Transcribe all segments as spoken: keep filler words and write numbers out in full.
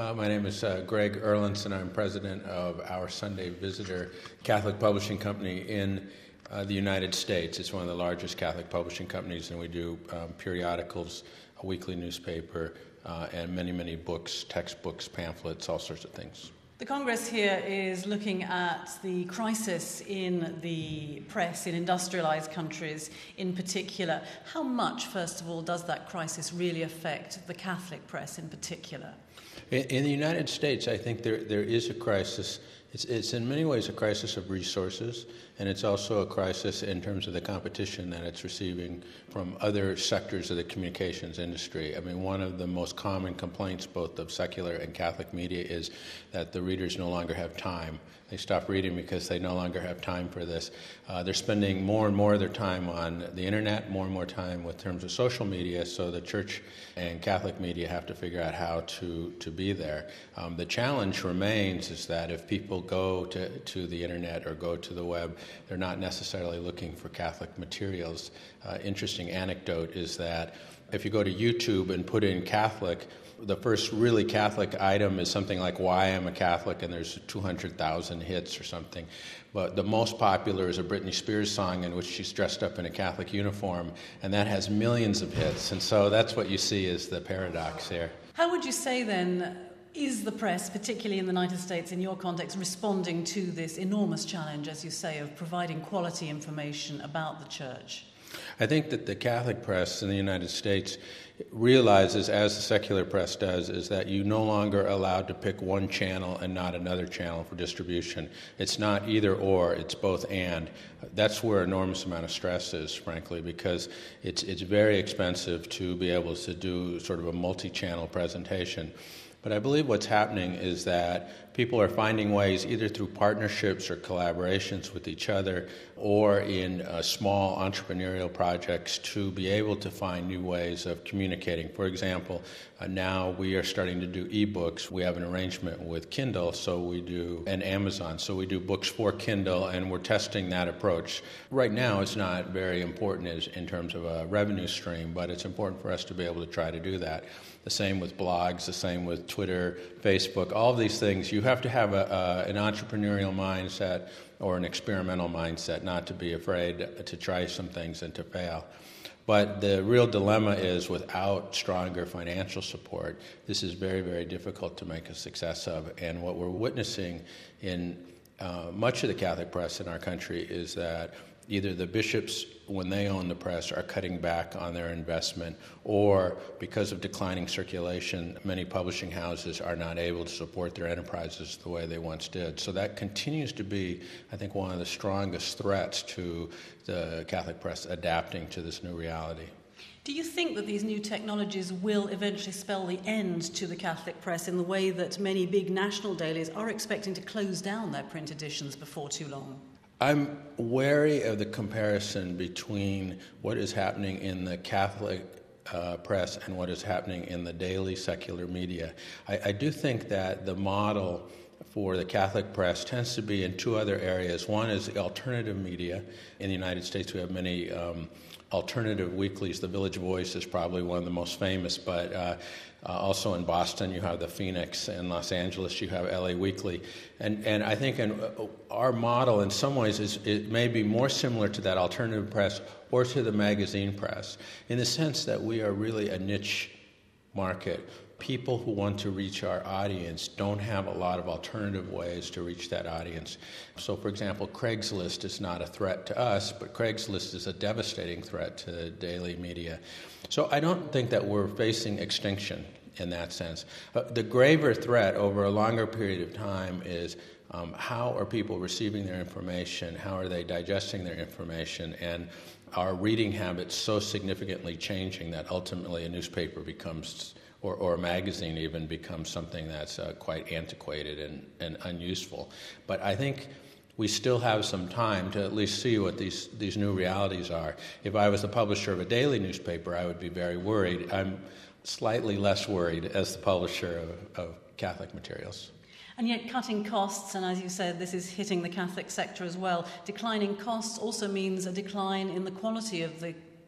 Uh, my name is uh, Greg Erlinson. I'm president of Our Sunday Visitor Catholic Publishing Company in uh, the United States. It's one of the largest Catholic publishing companies, and we do um, periodicals, a weekly newspaper, uh, and many, many books, textbooks, pamphlets, all sorts of things. The Congress here is looking at the crisis in the press in industrialized countries in particular. How much, first of all, does that crisis really affect the Catholic press in particular? In, in the United States, I think there there is a crisis. It's, it's in many ways a crisis of resources, and it's also a crisis in terms of the competition that it's receiving from other sectors of the communications industry. I mean, one of the most common complaints both of secular and Catholic media is that the readers no longer have time. They stop reading because they no longer have time for this. Uh, they're spending more and more of their time on the internet, more and more time with terms of social media, so the church and Catholic media have to figure out how to, to be there. Um, the challenge remains is that if people go to, to the internet or go to the web, they're not necessarily looking for Catholic materials. Uh, interesting anecdote is that if you go to YouTube and put in Catholic, the first really Catholic item is something like Why I'm a Catholic, and there's two hundred thousand hits or something. But the most popular is a Britney Spears song in which she's dressed up in a Catholic uniform, and that has millions of hits. And so that's what you see is the paradox here. How would you say then, is the press, particularly in the United States, in your context, responding to this enormous challenge, as you say, of providing quality information about the Church? I think that the Catholic press in the United States realizes, as the secular press does, is that you're no longer allowed to pick one channel and not another channel for distribution. It's not either or, it's both and. That's where an enormous amount of stress is, frankly, because it's it's very expensive to be able to do sort of a multi-channel presentation. But I believe what's happening is that people are finding ways, either through partnerships or collaborations with each other, or in uh, small entrepreneurial projects, to be able to find new ways of communicating. For example, uh, now we are starting to do ebooks. We have an arrangement with Kindle, so we do, and Amazon, so we do books for Kindle, and we're testing that approach. Right now, it's not very important as, in terms of a revenue stream, but it's important for us to be able to try to do that. The same with blogs, the same with Twitter, Facebook, all of these things. You have to have a, uh, an entrepreneurial mindset or an experimental mindset, not to be afraid to try some things and to fail. But the real dilemma is, without stronger financial support, this is very, very difficult to make a success of. And what we're witnessing in uh, much of the Catholic press in our country is that either the bishops, when they own the press, are cutting back on their investment, or because of declining circulation, many publishing houses are not able to support their enterprises the way they once did. So that continues to be, I think, one of the strongest threats to the Catholic press adapting to this new reality. Do you think that these new technologies will eventually spell the end to the Catholic press in the way that many big national dailies are expecting to close down their print editions before too long? I'm wary of the comparison between what is happening in the Catholic uh, press and what is happening in the daily secular media. I, I do think that the model for the Catholic press tends to be in two other areas. One is the alternative media. In the United States, we have many um, alternative weeklies. The Village Voice is probably one of the most famous, but uh, uh, also in Boston you have the Phoenix, in Los Angeles you have L A Weekly. And and I think in, uh, our model in some ways is it may be more similar to that alternative press or to the magazine press, in the sense that we are really a niche market. People who want to reach our audience don't have a lot of alternative ways to reach that audience. So, for example, Craigslist is not a threat to us, but Craigslist is a devastating threat to daily media. So I don't think that we're facing extinction in that sense. Uh, the graver threat over a longer period of time is um, how are people receiving their information, how are they digesting their information, and are reading habits so significantly changing that ultimately a newspaper becomes Or, or a magazine even becomes something that's uh, quite antiquated and, and unuseful. But I think we still have some time to at least see what these, these new realities are. If I was the publisher of a daily newspaper, I would be very worried. I'm slightly less worried as the publisher of, of Catholic materials. And yet cutting costs, and as you said, this is hitting the Catholic sector as well, declining costs also means a decline in the quality of the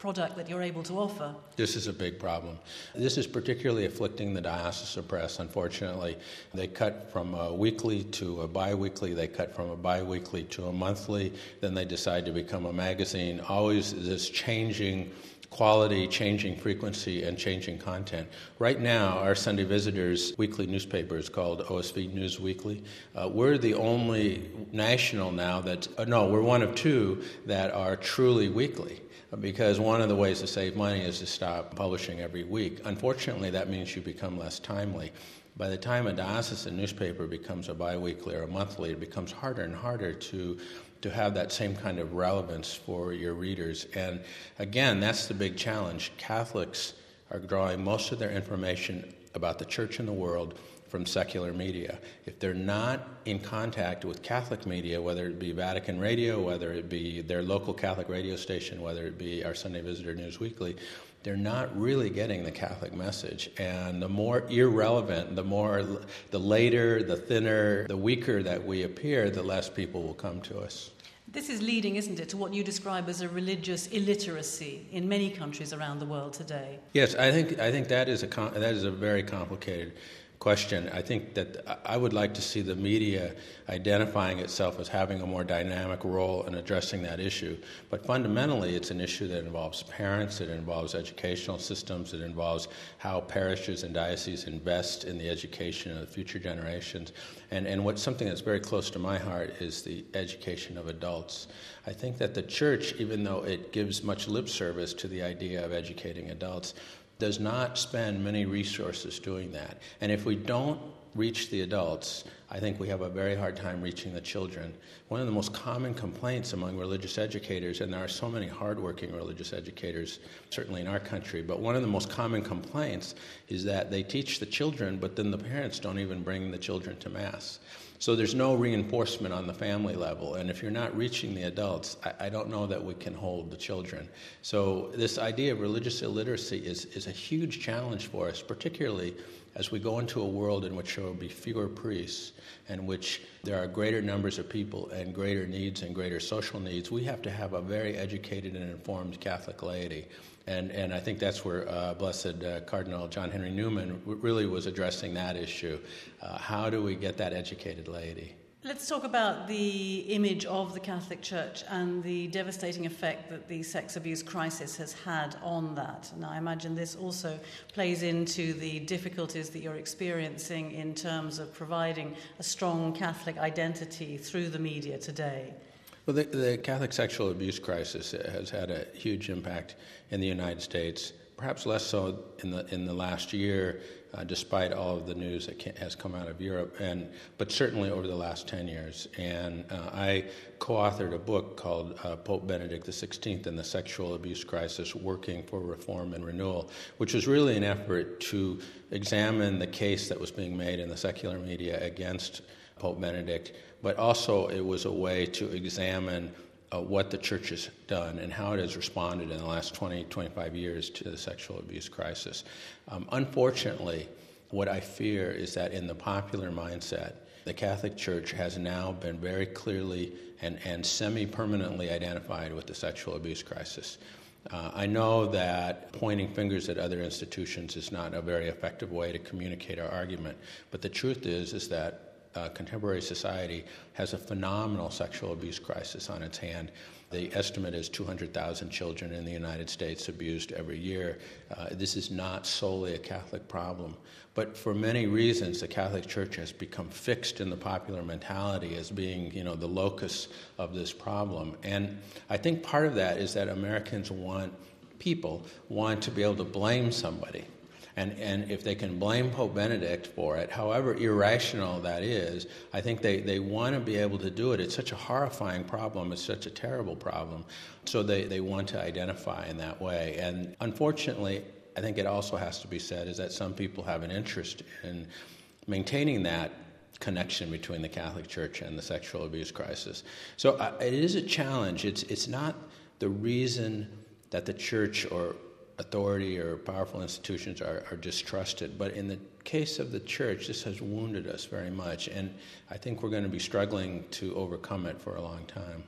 product that you're able to offer? This is a big problem. This is particularly afflicting the diocesan press, unfortunately. They cut from a weekly to a bi-weekly, they cut from a bi-weekly to a monthly, then they decide to become a magazine. Always this changing quality, changing frequency, and changing content. Right now, our Sunday Visitors weekly newspaper is called O S V News Weekly. Uh, we're the only national now that, uh, no, we're one of two that are truly weekly, because one of the ways to save money is to stop publishing every week. Unfortunately, that means you become less timely. By the time a diocesan newspaper becomes a biweekly or a monthly, it becomes harder and harder to to have that same kind of relevance for your readers. And again, that's the big challenge. Catholics are drawing most of their information about the church and the world from secular media. If they're not in contact with Catholic media, whether it be Vatican Radio, whether it be their local Catholic radio station, whether it be our Sunday Visitor News Weekly, they're not really getting the Catholic message. And the more irrelevant, the more, the later, the thinner, the weaker that we appear, the less people will come to us. This is leading, isn't it, to what you describe as a religious illiteracy in many countries around the world today? Yes, I think I think that is a that is a very complicated question. I think that I would like to see the media identifying itself as having a more dynamic role in addressing that issue. But fundamentally, it's an issue that involves parents, it involves educational systems, it involves how parishes and dioceses invest in the education of the future generations. And, and what's something that's very close to my heart is the education of adults. I think that the church, even though it gives much lip service to the idea of educating adults, does not spend many resources doing that. And if we don't reach the adults, I think we have a very hard time reaching the children. One of the most common complaints among religious educators, and there are so many hardworking religious educators, certainly in our country, but one of the most common complaints is that they teach the children, but then the parents don't even bring the children to Mass. So there's no reinforcement on the family level, and if you're not reaching the adults, I, I don't know that we can hold the children. So this idea of religious illiteracy is, is a huge challenge for us, particularly as we go into a world in which there will be fewer priests, and which there are greater numbers of people and greater needs and greater social needs. We have to have a very educated and informed Catholic laity. And and I think that's where uh, Blessed uh, Cardinal John Henry Newman really was addressing that issue. Uh, how do we get that educated laity? Let's talk about the image of the Catholic Church and the devastating effect that the sex abuse crisis has had on that. And I imagine this also plays into the difficulties that you're experiencing in terms of providing a strong Catholic identity through the media today. Well, the, the Catholic sexual abuse crisis has had a huge impact in the United States, perhaps less so in the in the last year, uh, despite all of the news that can, has come out of Europe, and but certainly over the last ten years. And uh, I co-authored a book called uh, Pope Benedict the sixteenth and the Sexual Abuse Crisis, Working for Reform and Renewal, which was really an effort to examine the case that was being made in the secular media against Pope Benedict, but also it was a way to examine uh, what the Church has done and how it has responded in the last twenty, twenty-five years to the sexual abuse crisis. Um, unfortunately, what I fear is that in the popular mindset, the Catholic Church has now been very clearly and, and semi-permanently identified with the sexual abuse crisis. Uh, I know that pointing fingers at other institutions is not a very effective way to communicate our argument, but the truth is, is that Uh, contemporary society has a phenomenal sexual abuse crisis on its hand. The estimate is two hundred thousand children in the United States abused every year. Uh, this is not solely a Catholic problem. But for many reasons, the Catholic Church has become fixed in the popular mentality as being, you know, the locus of this problem. And I think part of that is that Americans want, people want to be able to blame somebody. And and if they can blame Pope Benedict for it, however irrational that is, I think they, they want to be able to do it. It's such a horrifying problem. It's such a terrible problem. So they, they want to identify in that way. And unfortunately, I think it also has to be said is that some people have an interest in maintaining that connection between the Catholic Church and the sexual abuse crisis. So uh, it is a challenge. It's it's not the reason that the Church or authority or powerful institutions are, are distrusted. But in the case of the Church, this has wounded us very much, and I think we're going to be struggling to overcome it for a long time.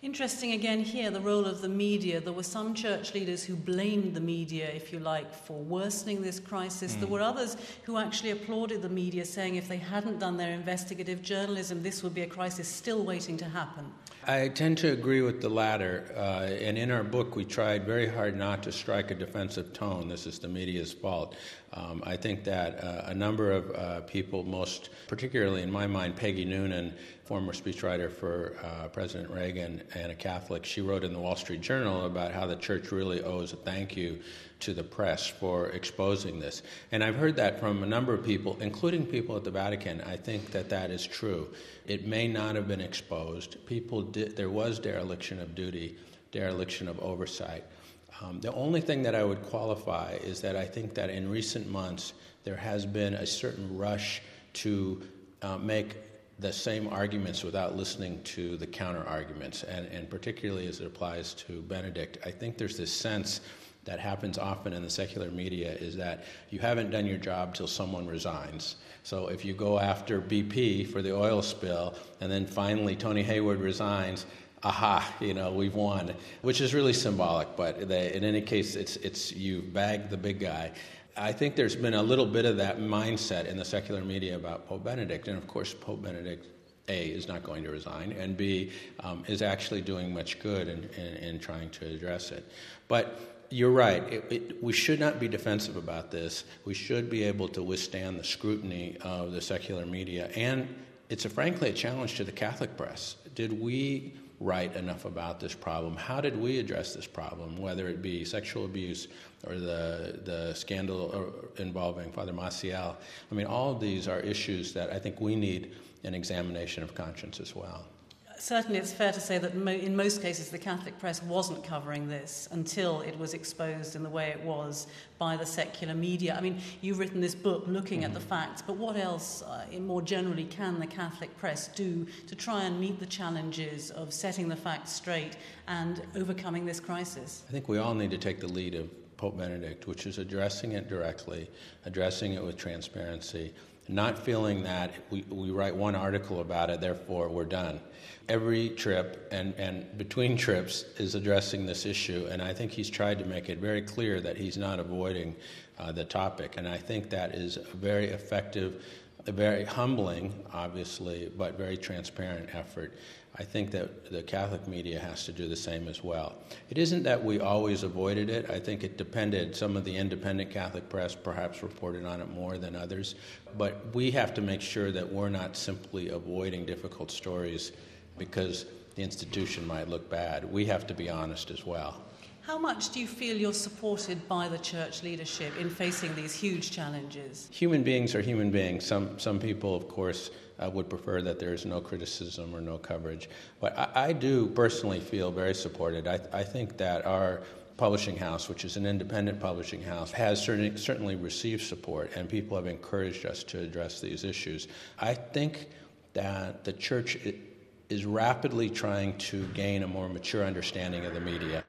Interesting again here, the role of the media. There were some church leaders who blamed the media, if you like, for worsening this crisis. Mm. There were others who actually applauded the media, saying if they hadn't done their investigative journalism, this would be a crisis still waiting to happen. I tend to agree with the latter, uh, and in our book we tried very hard not to strike a defensive tone. This is the media's fault. Um, I think that uh, a number of uh, people, most particularly in my mind, Peggy Noonan, former speechwriter for uh, President Reagan and a Catholic, she wrote in the Wall Street Journal about how the church really owes a thank you to the press for exposing this. And I've heard that from a number of people, including people at the Vatican. I think that that is true. It may not have been exposed. People did, there was dereliction of duty, dereliction of oversight. Um, the only thing that I would qualify is that I think that in recent months there has been a certain rush to uh, make the same arguments without listening to the counter-arguments, and, and particularly as it applies to Benedict. I think there's this sense that happens often in the secular media is that you haven't done your job till someone resigns. So if you go after B P for the oil spill and then finally Tony Hayward resigns, aha, you know, we've won, which is really symbolic, but they, in any case, it's it's you bagged the big guy. I think there's been a little bit of that mindset in the secular media about Pope Benedict, and of course Pope Benedict, A, is not going to resign, and B, um, is actually doing much good in, in, in trying to address it. But you're right, it, it, we should not be defensive about this. We should be able to withstand the scrutiny of the secular media, and it's a, frankly a challenge to the Catholic press. Did we write enough about this problem? How did we address this problem, whether it be sexual abuse or the the scandal involving Father Maciel? I mean, all of these are issues that I think we need an examination of conscience as well. Certainly it's fair to say that mo- in most cases the Catholic press wasn't covering this until it was exposed in the way it was by the secular media. I mean, you've written this book looking mm-hmm. at the facts, but what else, uh, in more generally, can the Catholic press do to try and meet the challenges of setting the facts straight and overcoming this crisis? I think we all need to take the lead of Pope Benedict, which is addressing it directly, addressing it with transparency, not feeling that we, we write one article about it, therefore we're done. Every trip and, and between trips is addressing this issue, and I think he's tried to make it very clear that he's not avoiding uh, the topic, and I think that is a very effective, a very humbling, obviously, but very transparent effort. I think that the Catholic media has to do the same as well. It isn't that we always avoided it. I think it depended. Some of the independent Catholic press perhaps reported on it more than others. But we have to make sure that we're not simply avoiding difficult stories because the institution might look bad. We have to be honest as well. How much do you feel you're supported by the church leadership in facing these huge challenges? Human beings are human beings. Some some people, of course, uh, would prefer that there is no criticism or no coverage. But I, I do personally feel very supported. I, I think that our publishing house, which is an independent publishing house, has certainly, certainly received support, and people have encouraged us to address these issues. I think that the church is rapidly trying to gain a more mature understanding of the media.